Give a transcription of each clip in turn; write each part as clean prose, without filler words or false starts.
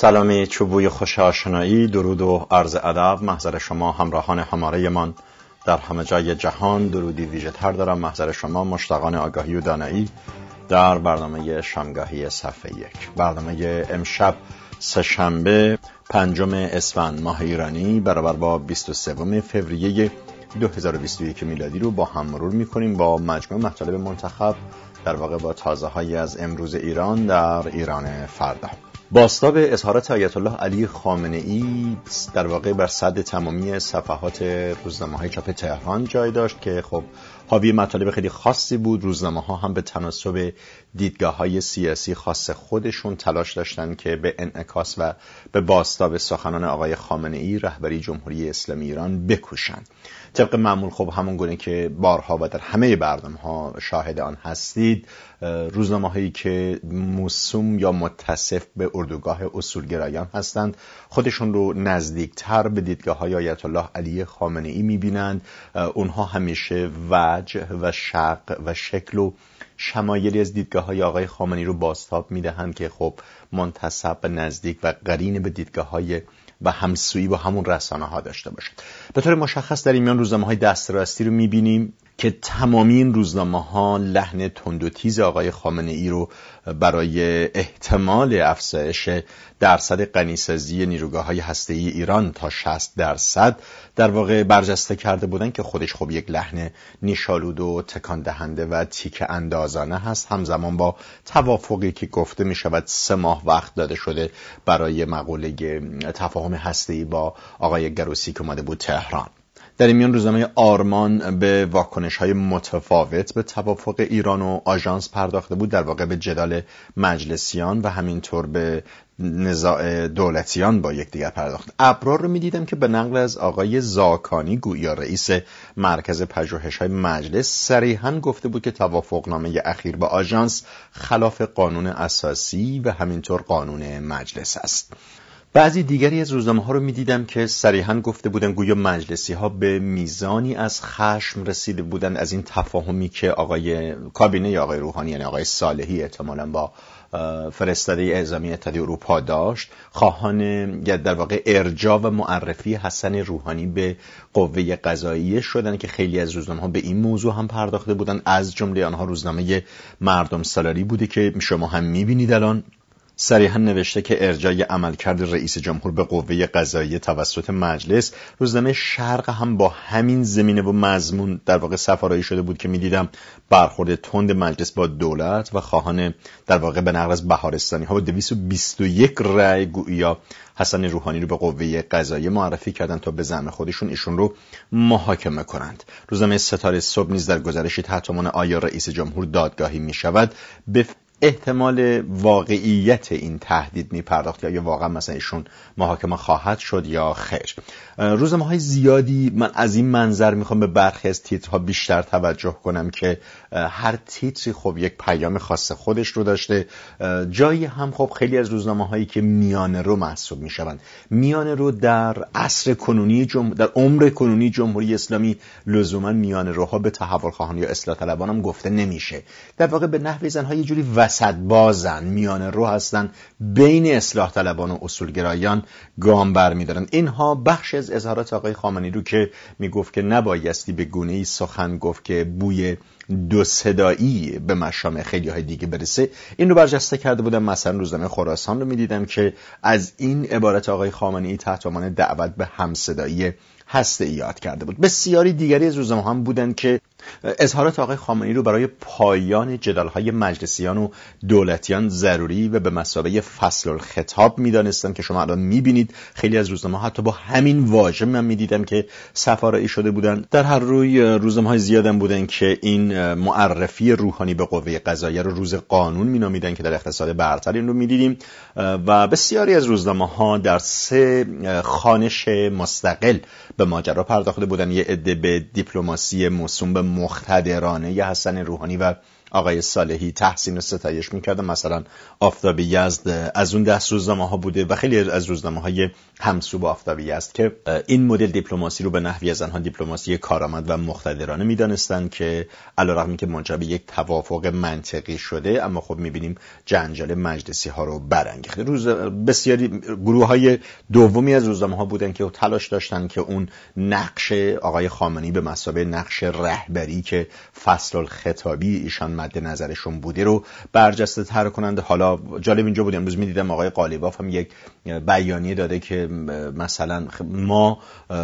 سلامی چوبوی خوش آشنایی، درود و عرض ادب محضر شما همراهان هماره من در همه جای جهان. درودی ویژه تر دارم محضر شما مشتاقان آگاهی و دانایی در برنامه شامگاهی صفحه 1. برنامه امشب سه‌شنبه 5 اسفند ماه ایرانی برابر با 23 فوریه 2021 میلادی رو با هم مرور می‌کنیم با مجموع مطالب منتخب، در واقع با تازه‌هایی از امروز ایران در ایران فردا. بازتاب اظهارات آیت الله علی خامنه‌ای در واقع بر صد تمامی صفحات روزنامه‌های چاپ تهران جای داشت که خب حاوی مطالب خیلی خاصی بود. روزنامه‌ها هم به تناسب دیدگاه‌های سیاسی خاص خودشون تلاش داشتن که به انعکاس و به بازتاب سخنان آقای خامنه‌ای رهبری جمهوری اسلامی ایران بکوشند. طبق معمول خب همون گونه که بارها و در همه برنامه‌ها شاهد آن هستید، روزنامه‌هایی که موسوم یا متصف به اردوگاه اصولگرایان هستند خودشون رو نزدیکتر به دیدگاه‌های آیت الله علی خامنه‌ای می‌بینند. اونها همیشه وجه و شق و شکل و شمایلی از دیدگاه‌های آقای خامنه‌ای رو بازتاب می‌دهند که خب منتسب نزدیک و قرین به دیدگاه‌های و همسویی با همون رسانه‌ها داشته باشد. به طور مشخص در این میان روزنامه‌های دست راستی رو می‌بینیم که تمامی این روزنامه‌ها لحن تند و تیز آقای خامنه‌ای رو برای احتمال افزایش درصد غنی‌سازی نیروگاه‌های هسته‌ای ایران تا 60% در واقع برجسته کرده بودن که خودش خب یک لحن نیشالود و تکان دهنده و تیک اندازانه هست، همزمان با توافقی که گفته می‌شود 3 ماه وقت داده شده برای مقوله تفاهم هسته‌ای با آقای گروسی که اومده بود تهران. در این میان روزنامه آرمان به واکنش‌های متفاوت به توافق ایران و آژانس پرداخته بود، در واقع به جدال مجلسیان و همینطور به نزاع دولتیان با یکدیگر پرداخت. ابرار رو می‌دیدم که به نقل از آقای زاکانی گویا رئیس مرکز پژوهش‌های مجلس صریحاً گفته بود که توافقنامه اخیر با آژانس خلاف قانون اساسی و همینطور قانون مجلس است. بعضی دیگری از روزنامه‌ها رو می‌دیدم که صریحاً گفته بودن گویا مجلسی‌ها به میزانی از خشم رسیده بودند از این تفاهمی که کابینه آقای روحانی یعنی آقای صالحی احتمالاً با فرستاده اعزامی اتحادیه اروپا داشت، خواهان در واقع ارجاع و معرفی حسن روحانی به قوه قضاییه شدن که خیلی از روزنامه‌ها به این موضوع هم پرداخته بودند. از جمله آنها روزنامه مردم سالاری بوده که شما هم می‌بینید الان صریحاً نوشته که ارجاع عملکرد رئیس جمهور به قوه قضاییه توسط مجلس. روزنامه شرق هم با همین زمینه و مضمون در واقع سفارایی شده بود که می‌دیدم برخورد تند مجلس با دولت و خواهان در واقع به نقل از بهارستانی ها با 221 رأی گویا حسن روحانی رو به قوه قضاییه معرفی کردن تا به زعم خودشون ایشون رو محاکمه کنند. روزنامه ستاره صبح نیز در گزارشی تحت عنوان آیا رئیس جمهور دادگاهی می‌شود به احتمال واقعیت این تهدید می‌پرداخت، یا واقعا مثلا ایشون محاکمه خواهد شد یا خیر. روزنامه‌های زیادی من از این منظر میخوام به برخی از تیترها بیشتر توجه کنم که هر تیتری خب یک پیام خاص خودش رو داشته. جایی هم خب خیلی از روزنامه‌هایی که میانه رو محسوب میشوند، میانه رو در عصر کنونی در عمر کنونی جمهوری اسلامی لزوما میانه روها به تحول خواهان یا اصلاح طلبان هم گفته نمیشه. در واقع به نحوی زن‌ها یه جوری وسط بازن، میانه رو هستن، بین اصلاح طلبان و اصولگرایان گام برمی‌دارن. اینها بخش از اظهارات آقای خامنه‌ای رو که میگفت که نبایستی به گونه‌ای سخن گفت که بوی دو صدایی به مشام خیلی‌های دیگه برسه، این رو برجسته کرده بودم. مثلا روزنامه خراسان رو می‌دیدم که از این عبارت آقای خامنه‌ای تحت عنوان دعوت به همصدایی هسته‌ای یاد کرده بود. بسیاری دیگری از روزنامه‌ها هم بودن که اظهارات آقای خامنه‌ای رو برای پایان جدال‌های مجلسیان و دولتیان ضروری و به مثابه فصل الخطاب می‌دانستند که شما الان می‌بینید خیلی از روزنامه‌ها حتی با همین واژه من می‌دیدم که سفارایی شده بودن. در هر روی روزنامه‌های زیادم بودن که این معرفی روحانی به قوه قضاییه رو روز قانون می‌نامیدن که در اقتصاد برتر این رو می‌دیدیم و بسیاری از روزنامه‌ها در 3 خوانش مستقل به ماجرا پرداخته بودن. یه عده به دیپلماسی موسوم به مقتدرانه حسن روحانی و آقای صالحی تحسین و ستایش میکردن. مثلا آفتاب یزد از اون دست روزنامه ها بوده و خیلی از روزنامه های همسو با آفتاب یزد که این مدل دیپلماسی رو به نحوی از آنها دیپلماسی کارآمد و مقتدرانه میدانستند که علیرغم که منجر به یک توافق منطقی شده، اما خب میبینیم جنجال مجلسی ها رو برانگیخته. بسیاری گروه های دومی از روزنامه ها بودن که تلاش داشتن که اون نقش آقای خامنه‌ای به مثابه نقش رهبری که فصل الخطابی ایشان مد نظرشون بوده رو برجسته تر کنند. حالا جالب اینجا بود، امروز میدیدم آقای قالیباف هم یک بیانیه داده که مثلا ما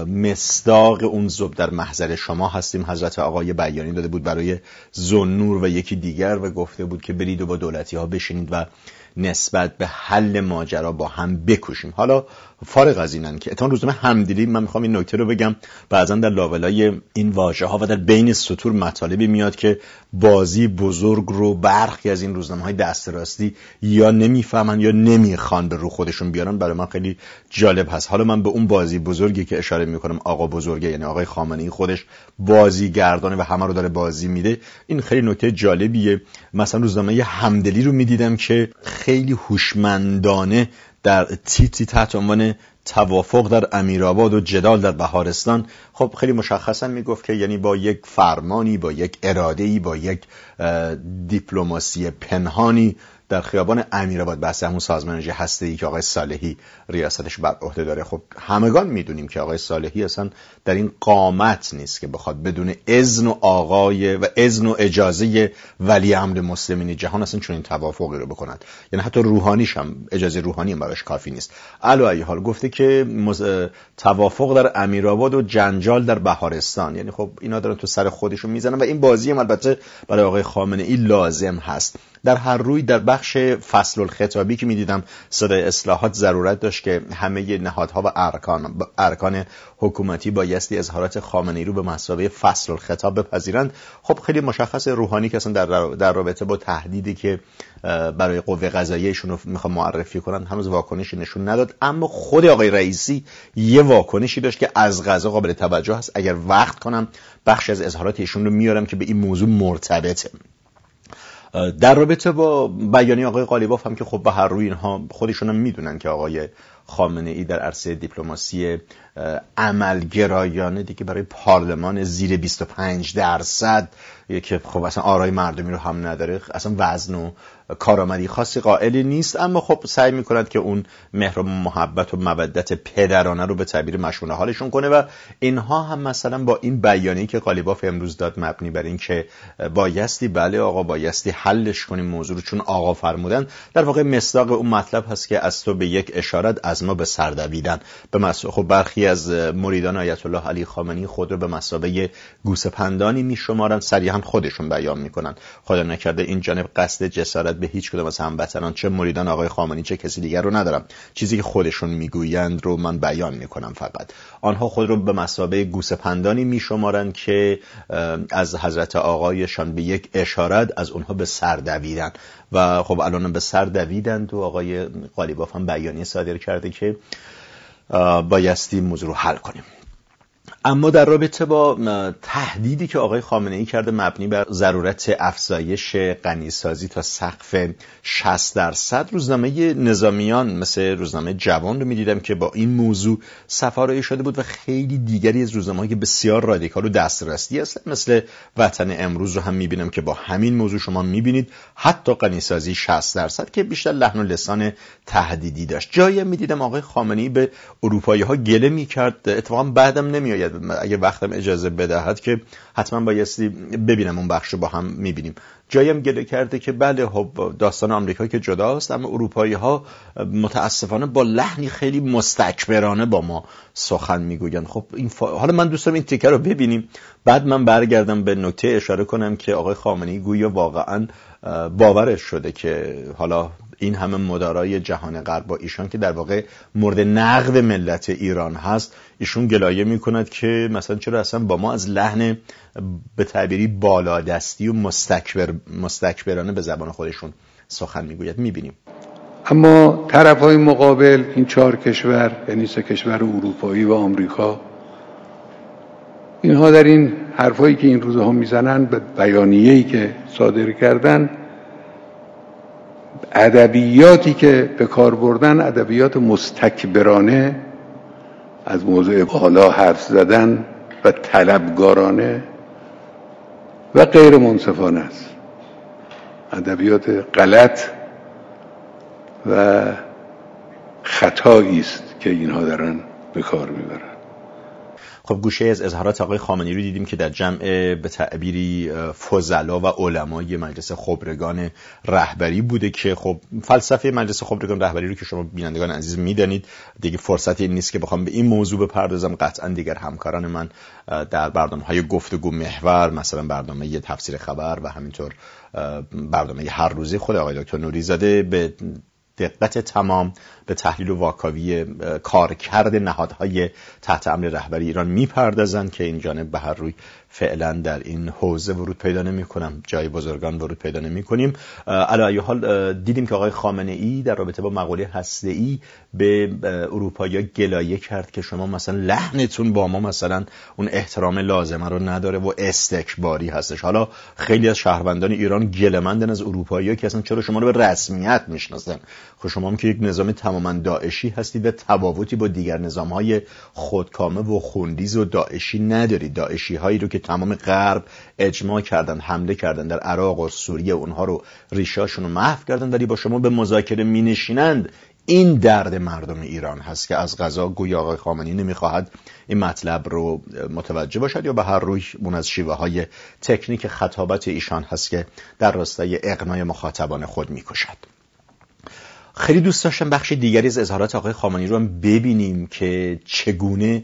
مصداق اون ذوب در محضر شما هستیم. حضرت آقای بیانیه داده بود برای ذوالنور و یکی دیگر و گفته بود که برید و با دولتی ها بشینید و نسبت به حل ماجرا با هم بکوشیم. حالا فارغ از اینن که اتفاقا روزنامه همدلی، من میخوام این نکته رو بگم، بعضا در لاولای این واژه ها و در بین سطور مطالبی میاد که بازی بزرگ رو برخی از این روزنامه های دست راستی یا نمیفهمن یا نمیخوان به رو خودشون بیارن. برای من خیلی جالب هست. حالا من به اون بازی بزرگی که اشاره میکنم، آقا بزرگه، یعنی آقای خامنه‌ای خودش بازیگردانه و همه رو داره بازی میده، این خیلی نکته جالبیه. مثلا روزنامه همدلی رو میدیدم که خیلی هوشمندانه در تیتری تحت عنوان توافق در امیرآباد و جدال در بهارستان، خب خیلی مشخصا میگفت که یعنی با یک فرمانی، با یک اراده‌ای، با یک دیپلماسی پنهانی در خیابان امیرآباد، بحث همون سازمان انرژی هسته‌ای که آقای صالحی ریاستش بر عهده داره. خب همگان میدونیم که آقای صالحی اصلا در این قامت نیست که بخواد بدون اذن و آقای و اذن و اجازه ولی امر مسلمین جهان اصلا چون این توافقی رو بکند. یعنی حتی روحانیش هم اجازه روحانی هم براش کافی نیست. علی حال گفته که توافق در امیرآباد و جنجال در بهارستان، یعنی خب اینا دارن تو سر خودشون میزنن و این بازی هم البته برای آقای خامنه‌ای لازم هست. در هر روی در بخش فصل الخطابی که میدیدم صدای اصلاحات ضرورت داشت که همه نهادها و ارکان حکومتی بایستی اظهارات خامنه‌ای رو به مثابه فصل الخطاب بپذیرند. خب خیلی مشخص روحانی که اصلا در رابطه با تهدیدی که برای قوه قضاییه‌شون رو میخوام معرفی کنن هنوز واکنشی نشون نداد، اما خود آقای رئیسی یه واکنشی داشت که از قضا قابل توجه هست. اگر وقت کنم بخش از اظهارات ایشون رو میارم که به این موضوع مرتبطه. در رابطه با بیانیه آقای قالیباف هم که خب به هر روی اینها خودشون هم میدونن که آقای خامنه‌ای در عرصه دیپلماسی عملگرایانه دیگه برای پارلمان زیر 25% که خب اصلا آرای مردمی رو هم نداره، اصلا وزن و کارآمدی خاصی قائلی نیست، اما خب سعی میکند که اون مهر و محبت و مودت پدرانه رو به تعبیر مشهور حالشون کنه و اینها هم مثلا با این بیانیه‌ای که قالیباف امروز داد مبنی بر این که بایستی بله آقا بایستی حلش کنیم موضوع رو چون آقا فرمودن، در واقع مصداق اون مطلب هست که از تو به یک اشارت از ما به سر دویدن. خب برخی از مریدان آیت الله علی خامنه‌ای خود رو به مثابه گوسپندانی میشمارن، صریحا خودشون بیان میکنن. خدا نکرده این جانب قصد جسارت به هیچ کدوم از هموطنان چه مریدان آقای خامنه‌ای چه کسی دیگر رو ندارم. چیزی که خودشون میگویند رو من بیان میکنم. فقط آنها خود رو به مثابه گوسپندانی میشمارن که از حضرت آقایشان به یک اشارت از اونها به سر دویدن و خب الان به سر دویدند و آقای قالیباف هم بیانیه صادر کرده که بایستی موضوع رو حل کنیم. اما در رابطه با تهدیدی که آقای خامنه‌ای کرده مبنی بر ضرورت افزایش غنیسازی تا سقف 60%، روزنامه نظامیان مثل روزنامه جوان رو می‌دیدم که با این موضوع سفارایی شده بود و خیلی دیگری از روزنامه‌های که بسیار رادیکال و دسترسی هستند مثل وطن امروز رو هم می‌بینم که با همین موضوع شما می‌بینید حتی غنیسازی 60% که بیشتر لحن و لسان تهدیدی داشت. جایی می‌دیدم آقای خامنه‌ای به اروپایی‌ها گله می‌کرد، اتفاقا بعدم نمی‌آید، اگه وقتم اجازه بدهد که حتما بایستی ببینم اون بخش رو با هم میبینیم. جایم گله کرده که بله خب داستان آمریکا که جداست اما اروپایی ها متاسفانه با لحنی خیلی مستکبرانه با ما سخن میگوین. خب این حالا من دوست دارم این تیکه رو ببینیم بعد من برگردم به نکته اشاره کنم که آقای خامنه‌ای گویا واقعا باورش شده که حالا این همه مدارای جهان غرب با ایشان که در واقع مورد نقد ملت ایران هست، ایشون گلایه میکند که مثلا چرا اصلا با ما از لحن به تعبیری بالادستی و مستکبرانه به زبان خودشون سخن میگوید. میبینیم اما طرفهای مقابل این 4 کشور یعنی 3 کشور اروپایی و آمریکا اینها در این حرفایی که این روزها میزنن، به بیانیه‌ای که صادر کردن، ادبیاتی که به کار بردن ادبیات مستکبرانه، از موضوع بالا حرف زدن و طلبگارانه و غیر منصفانه است. ادبیات غلط و خطایی است که اینها دارن به کار میبرن. خب گوشه از اظهارات آقای خامنه‌ای رو دیدیم که در جمع به تعبیری فضلا و علمای مجلس خبرگان رهبری بوده که خب فلسفه مجلس خبرگان رهبری رو که شما بینندگان عزیز میدانید، دیگه فرصتی این نیست که بخوام به این موضوع بپردازم. قطعا دیگر همکاران من در برنامه‌های گفتگو محور، مثلا برنامه تفسیر خبر و همینطور برنامه هر روزه خود آقای دکتر نوری‌زاده به دقت تمام به تحلیل و واکاوی کارکرد نهادهای تحت امر رهبری ایران میپردازند که این جانب به هر روی فعلا در این حوزه ورود پیدا نمی‌کنم، جای بزرگان ورود پیدا نمی‌کنیم. علی ای حال دیدیم که آقای خامنه‌ای در رابطه با مقوله هسته‌ای به اروپایی‌ها گلایه کرد که شما مثلا لحنتون با ما مثلا اون احترام لازمه رو نداره و استکباری هستش. حالا خیلی از شهروندان ایران گله‌مندن از اروپایی‌ها که اصلا چرا شما رو به رسمیت میشناسن. خب شما هم که یک نظام تماما داعشی هستید و تفاوتی با دیگر نظام‌های خودکامه و خوندیز و داعشی ندارید. داعشی‌هایی رو که تمام غرب اجماع کردن، حمله کردن در عراق و سوریه، اونها رو ریشاشون رو محو کردن، ولی با شما به مذاکره می‌نشینند. این درد مردم ایران هست که از قضا گویا آقای خامنه‌ای نمی‌خواهد این مطلب رو متوجه باشد یا به هر روی اون از شیوه‌های تکنیک خطابت ایشان هست که در راستای اقناع مخاطبان خود می‌کشد. خیلی دوست داشتم بخش دیگری از اظهارات آقای خامنه‌ای رو هم ببینیم که چگونه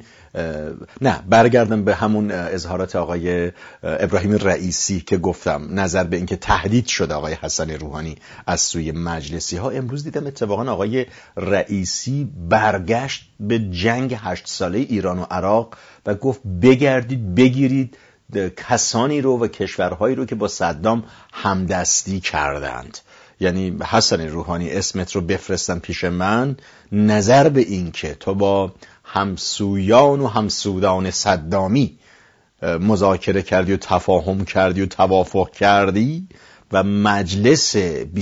برگردم به همون اظهارات آقای ابراهیم رئیسی که گفتم نظر به اینکه تهدید شده آقای حسن روحانی از سوی مجلسی ها. امروز دیدم اتفاقا آقای رئیسی برگشت به جنگ 8 ساله ایران و عراق و گفت بگردید بگیرید کسانی رو و کشورهایی رو که با صدام همدستی کردند. یعنی حسن روحانی اسمت رو بفرستن پیش من، نظر به این که تو با همسویان و همسودان صدامی مذاکره کردی و تفاهم کردی و توافق کردی و مجلس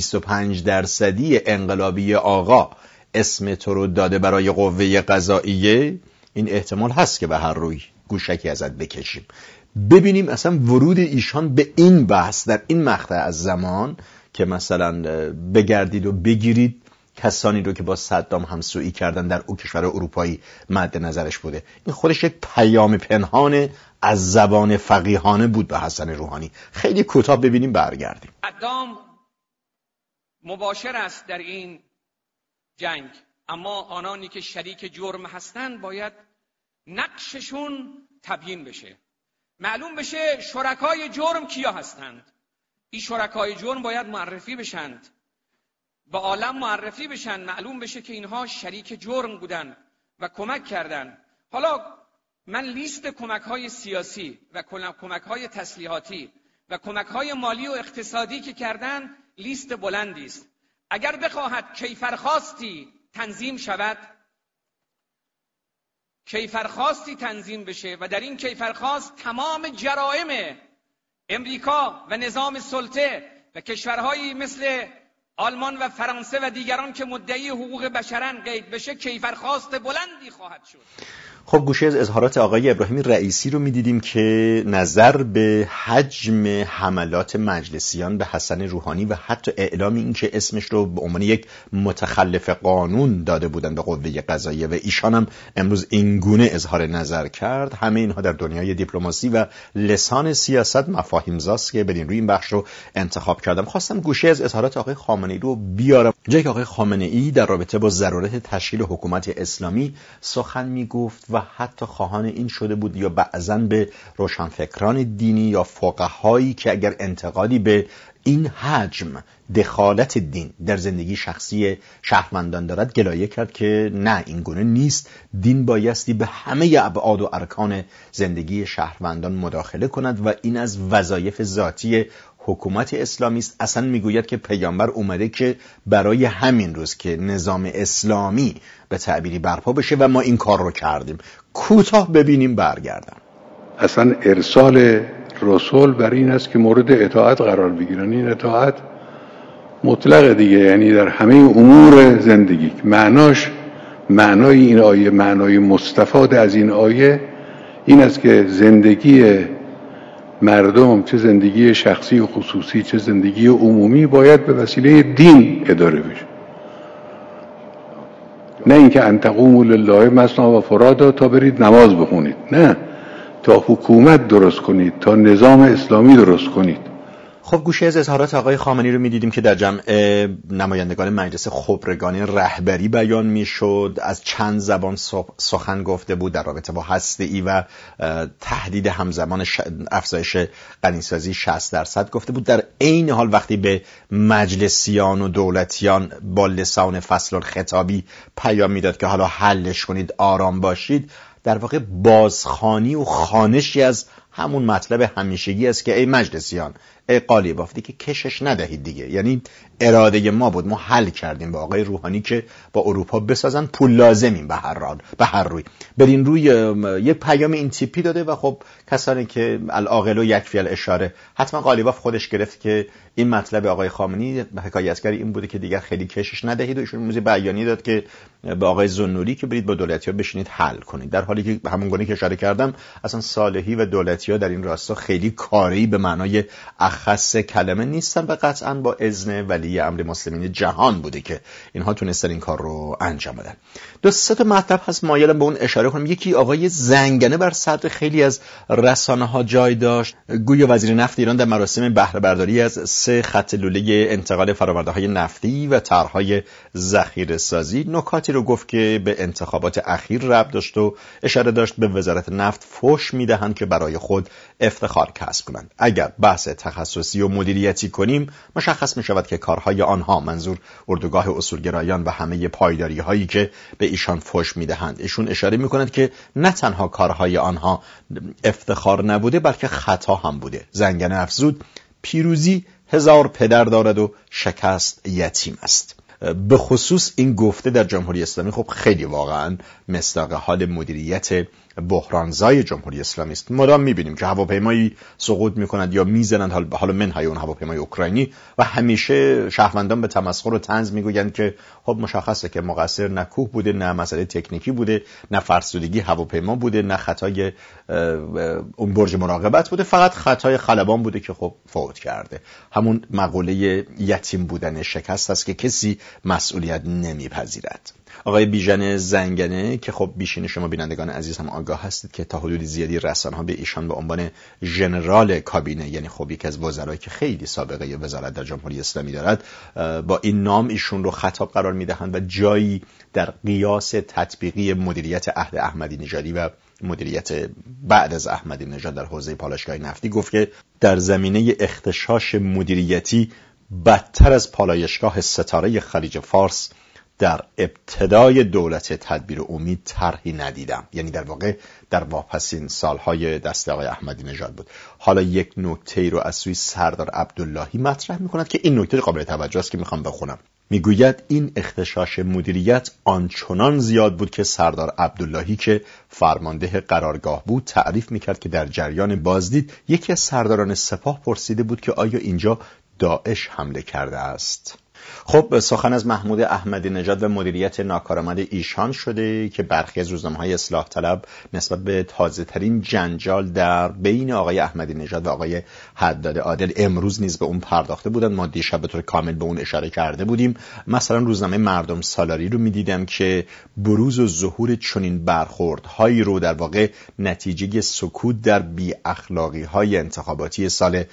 25% انقلابی آقا اسم تو رو داده برای قوه قضاییه، این احتمال هست که به هر روی گوشکی ازت بکشیم. ببینیم اصلا ورود ایشان به این بحث در این مقطع از زمان که مثلا بگردید و بگیرید کسانی رو که با صدام همسویی کردن در او کشور اروپایی مد نظرش بوده. این خودش یک پیام پنهان از زبان فقیهانه بود به حسن روحانی. خیلی کوتاه ببینیم برگردیم. صدام مباشر است در این جنگ، اما آنانی که شریک جرم هستند باید نقششون تبیین بشه، معلوم بشه شرکای جرم کیا هستند. این شرکای جرم باید معرفی بشند، به عالم معرفی بشن، معلوم بشه که اینها شریک جرم بودن و کمک کردن. حالا من لیست کمک‌های سیاسی و کمک‌های تسلیحاتی و کمک‌های مالی و اقتصادی که کردن لیست بلندی است. اگر بخواهد کیفرخواستی تنظیم شود، کیفرخواستی تنظیم بشه و در این کیفرخواست تمام جرائم امریکا و نظام سلطه و کشورهایی مثل آلمان و فرانسه و دیگران که مدعی حقوق بشرن قید بشه، کیفرخواست بلندی خواهد شد. خب گوشه از اظهارات آقای ابراهیم رئیسی رو می‌دیدیم که نظر به حجم حملات مجلسیان به حسن روحانی و حتی اعلام این که اسمش رو به عنوان یک متخلف قانون داده بودن به قوه قضاییه و ایشان هم امروز این گونه اظهار نظر کرد. همه اینها در دنیای دیپلماسی و لسان سیاست مفاهیم زاست که بدین روی این بخش رو انتخاب کردم. خواستم گوشه از اظهارات آقای خامنه‌ای رو بیارم، جایی که آقای خامنه‌ای در رابطه با ضرورت تشکیل حکومت اسلامی سخن میگفت و حتی خواهان این شده بود یا بعضاً به روشنفکران دینی یا فقهایی که اگر انتقادی به این حجم دخالت دین در زندگی شخصی شهروندان دارد گلایه کرد که نه، این گونه نیست. دین بایستی به همه ابعاد و ارکان زندگی شهروندان مداخله کند و این از وظایف ذاتی حکومت اسلامی است. اصلا میگوید که پیامبر اومده که برای همین روز که نظام اسلامی به تعبیری برپا بشه و ما این کار رو کردیم. کوتاه ببینیم برگردم. اصلا ارسال رسول بر این است که مورد اطاعت قرار بگیرن. این اطاعت مطلق دیگه، یعنی در همه امور زندگی. معنای این آیه، معنای مستفاد از این آیه این است که زندگی مردم، چه زندگی شخصی و خصوصی چه زندگی عمومی، باید به وسیله دین اداره بشه. نه اینکه ان تقوموا لله مثنی و فرادا، تا برید نماز بخونید، نه، تا حکومت درست کنید، تا نظام اسلامی درست کنید. خب گوشه از اظهارات آقای خامنه‌ای رو می‌دیدیم که در جمع نمایندگان مجلس خبرگان رهبری بیان می‌شد. از چند زبان سخن گفته بود در رابطه با هسته‌ای و تهدید همزمان افزایش غنیسازی 60% گفته بود. در عین حال وقتی به مجلسیان و دولتیان با لسان فصل الخطابی پیام میداد که حالا حلش کنید، آرام باشید، در واقع بازخوانی و خوانشی از همون مطلب همیشگی است که ای مجلسیان، ای قالیباف، دیگه کشش ندهید دیگه. یعنی اراده ما بود، ما حل کردیم با آقای روحانی که با اروپا بسازن، پول لازمیم به هر روی. برین روی یه پیام این تیپی داده و خب کسانی که العاقل یکفی الاشاره، حتما قالیباف خودش گرفت که این مطلب آقای خامنه‌ای حکایتگر این بوده که دیگر خیلی کشش ندهید و ایشون موزه بیانیه داد که به آقای زنوری که برید با دولتی‌ها بشینید حل کنید، در حالی که همون گونه که اشاره کردم اصلا صالحی و دولتی‌ها در این راستا خیلی کاری به معنای اخص کلمه نیستن و قطعاً با اذن ولی امر مسلمین جهان بوده که اینها تونستن این کار رو انجام بدن. دو سه تا مطلب هست مایلم به اون اشاره کنم. یکی آقای زنگنه بر صدر خیلی از رسانه‌ها جای داشت. گویا وزیر نفت ایران در مراسم بهره برداری از 3 خط لوله انتقال فرآورده‌های نفتی و طرح‌های ذخیره‌سازی نکاتی رو گفت که به انتخابات اخیر ربط داشت و اشاره داشت به وزارت نفت فحش میدهند که برای خود افتخار کسب کنند. اگر بحث تخصصی و مدیریتی کنیم مشخص می شود که کارهای آنها، منظور اردوگاه اصولگرایان و همه پایداری هایی که به ایشان فحش می دهند، ایشون اشاره می کند که نه تنها کارهای آنها افتخار نبوده بلکه خطا هم بوده. زنگنه افزود پیروزی 1000 پدر دارد و شکست یتیم است. به خصوص این گفته در جمهوری اسلامی خب خیلی واقعا مصداق حال مدیریت بحرانزای جمهوری اسلامی است. مدام می‌بینیم که هواپیمایی سقوط می‌کند یا میزنند، حالا منهای اون هواپیمای اوکراینی، و همیشه شهروندان به تمسخر و طنز میگویند که خب مشخصه که مقصر نه کوه بوده، نه مسئله تکنیکی بوده، نه فرسودگی هواپیما بوده، نه خطای اون برج مراقبت بوده، فقط خطای خلبان بوده که خب فوت کرده. همون مقوله یتیم بودن شکست است که کسی مسئولیت نمیپذیرد. آقای بیژن زنگنه که خب بیشین شما بینندگان عزیز هم آگاه هستید که تا حدود زیادی رسانه‌ها به ایشان به عنوان ژنرال کابینه، یعنی خب یک از وزرایی که خیلی سابقه وزارت در جمهوری اسلامی دارد، با این نام ایشون رو خطاب قرار میدهند و جایی در قیاس تطبیقی مدیریت عهد احمدی نژادی و مدیریت بعد از احمدی نژاد در حوزه پالایشگاه نفتی گفت که در زمینه اغتشاش مدیریتی بدتر از پالایشگاه ستاره خلیج فارس در ابتدای دولت تدبیر امید طرحی ندیدم. یعنی در واقع در واپسین سالهای دست آقای احمدی نژاد بود. حالا یک نکته رو از سوی سردار عبداللهی مطرح می‌کند که این نکته قابل توجه است که می‌خوام بخونم. میگوید این اغتشاش مدیریت آنچنان زیاد بود که سردار عبداللهی که فرمانده قرارگاه بود تعریف می‌کرد که در جریان بازدید یکی از سرداران سپاه پرسیده بود که آیا اینجا داعش حمله کرده است. خب سخن از محمود احمدی نژاد و مدیریت ناکارآمد ایشان شده که برخی از روزنامه‌های اصلاح طلب نسبت به تازه‌ترین جنجال در بین آقای احمدی نژاد و آقای حداد عادل امروز نیز به اون پرداخته بودند. ما دیشب به طور کامل به اون اشاره کرده بودیم. مثلا روزنامه مردم سالاری رو می‌دیدم که بروز و ظهور چنین برخوردهایی رو در واقع نتیجه سکوت در بی اخلاقی‌های انتخاباتی سال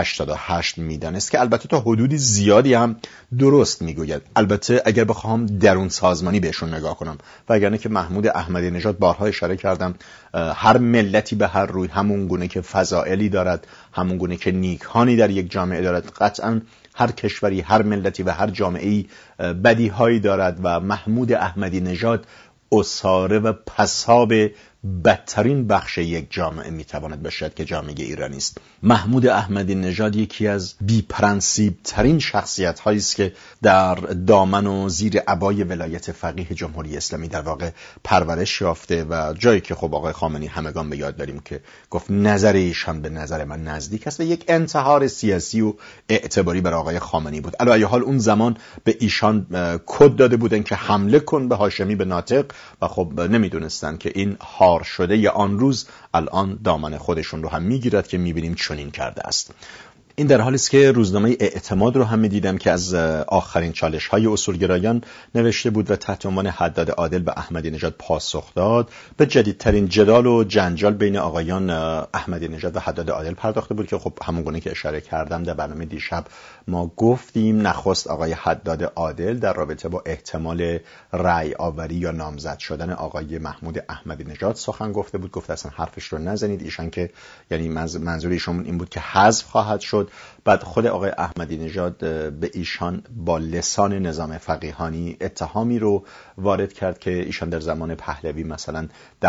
88 می‌دانست که البته تا حدودی زیادی هم درست میگوید. البته اگر بخوام درون سازمانی بهشون نگاه کنم، وگرنه که محمود احمدی نژاد بارها اشاره کردم هر ملتی به هر روی همون گونه که فضائلی دارد، همون گونه که نیکانی در یک جامعه دارد، قطعا هر کشوری، هر ملتی و هر جامعه‌ای بدیهایی دارد و محمود احمدی نژاد اساره و پساب بدترین بخش یک جامعه میتواند باشد که جامعه ایرانی است. محمود احمدی نژاد یکی از بی پرنسیب ترین شخصیت هایی است که در دامن و زیر عبای ولایت فقیه جمهوری اسلامی در واقع پرورش یافته و جایی که خب آقای خامنه‌ای همگان به یاد داریم که گفت نظر ایشان به نظر من نزدیک است و یک انتحار سیاسی و اعتباری بر آقای خامنه‌ای بود. علی حال اون زمان به ایشان کد داده بودن که حمله کن به هاشمی به ناطق و خب نمیدونستن که این هار شده یا آن روز الان دامن خودشون رو هم میگیرد که میبینیم چنین کرده است. این در حالی است که روزنامه اعتماد رو هم می‌دیدم که از آخرین چالش‌های اصولگرایان نوشته بود و تحت عنوان حداد عادل به احمدی نژاد پاسخ داد به جدیدترین جدال و جنجال بین آقایان احمدی نژاد و حداد عادل پرداخته بود که خب همونگونه که اشاره کردم در برنامه دیشب ما گفتیم نخست آقای حداد عادل در رابطه با احتمال رأی آوری یا نامزد شدن آقای محمود احمدی نژاد سخن گفته بود، گفت اصلا حرفش رو نزنید، ایشان که یعنی منظور ایشون این بود که حذف خواهد شد. بعد خود آقای احمدی نژاد به ایشان با لسان نظام فقیهانی اتهامی رو وارد کرد که ایشان در زمان پهلوی مثلا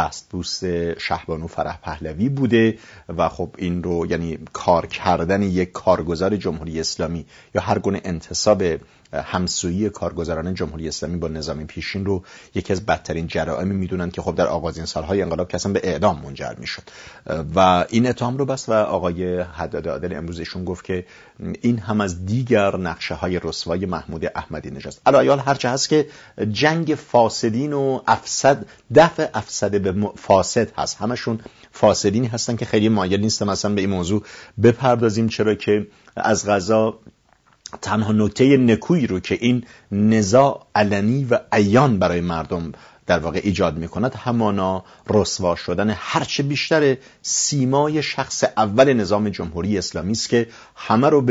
دستبوس شهبانو فرح پهلوی بوده و خب این رو یعنی کار کردن یک کارگزار جمهوری اسلامی یا هر گونه انتصاب همسویی کارگزاران جمهوری اسلامی با نظام پیشین رو یکی از بدترین جرائم میدونن که خب در آغازین سالهای انقلاب که اصلا به اعدام منجر میشد و این اتهام رو بست و آقای حداد عادل امروز ایشون گفت که این هم از دیگر نقشه های رسوای محمود احمدی نژاد. الایال هرچه هست که جنگ فاسدین و افسد دفع افسد به فاسد هست، همشون فاسدینی هستن که خیلی مایل نیستم مثلا به این موضوع بپردازیم، چرا که از قضا تنها نکته نکویی رو که این نزاع علنی و عیان برای مردم در واقع ایجاد میکند همانا رسوا شدن هرچه بیشتر سیمای شخص اول نظام جمهوری اسلامی است که همه رو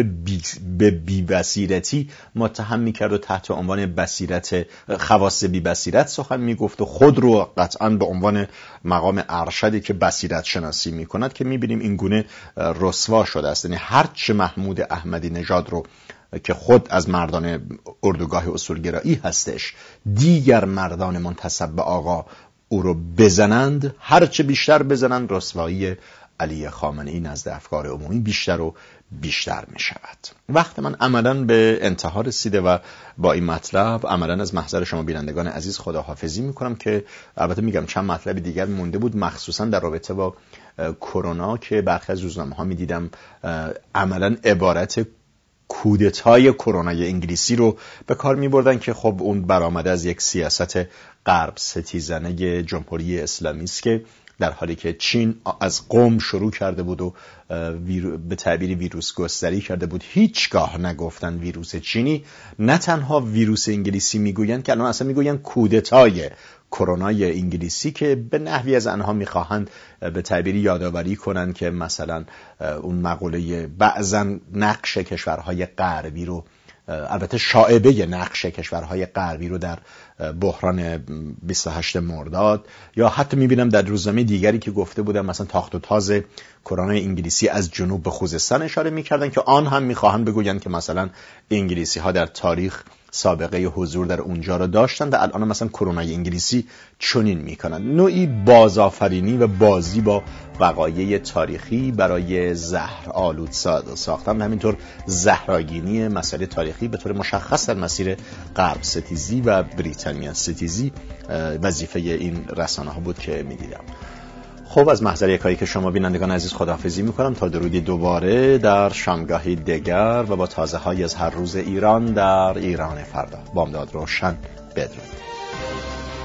به بی‌بصیرتی متهم میکرد و تحت عنوان بصیرت خواص بی‌بصیرت سخن میگفت و خود رو قطعا به عنوان مقام ارشدی که بصیرت شناسی میکند که میبینیم این گونه رسوا شده است. یعنی هرچه محمود احمدی نژاد رو که خود از مردان اردوگاه اصولگرایی هستش دیگر مردان منتسب به آقا او رو بزنند، هرچه بیشتر بزنند رسوایی علی خامنه‌ای نزد افکار عمومی بیشتر و بیشتر می شود. وقت من عملاً به انتها رسیده و با این مطلب عملاً از محضر شما بینندگان عزیز خداحافظی می کنم که البته میگم چند مطلب دیگر مونده بود، مخصوصاً در رابطه با کرونا که برخی از روزنامه ها می دیدم عملاً عبارت کودتای کرونای انگلیسی رو به کار می بردن که خب اون برآمده از یک سیاست غرب ستیزانه جمهوری اسلامی است که در حالی که چین از قم شروع کرده بود و به تعبیری ویروس گستری کرده بود، هیچگاه نگفتن ویروس چینی، نه تنها ویروس انگلیسی میگویند که الان اصلا میگویند کودتای کرونای انگلیسی که به نحوی از آنها میخواهند به تعبیری یادآوری کنند که مثلا اون مقوله بعضا نقش کشورهای غربی رو، البته شائبه نقش کشورهای غربی رو در بحران 28 مرداد، یا حتی میبینم در روزنامه دیگری که گفته بودم مثلا تاخت و تاز کرونا انگلیسی از جنوب به خوزستان اشاره میکردن که آن هم میخواهند بگویند که مثلا انگلیسی ها در تاریخ سابقه حضور در اونجا رو داشتن و الان مثلا کرونای انگلیسی چنین میکنن. نوعی بازآفرینی و بازی با وقایع تاریخی برای زهر آلود ساختن و همینطور زهرآگینی مسائل تاریخی به طور مشخص در مسیر غرب ستیزی و بریتانیا ستیزی وظیفه این رسانه ها بود که میدیدم. خب از محضر یکایی که شما بینندگان عزیز خداحافظی میکنم تا درودی دوباره در شامگاهی دیگر و با تازه های از هر روز ایران در ایران فردا. بامداد روشن. بدرود.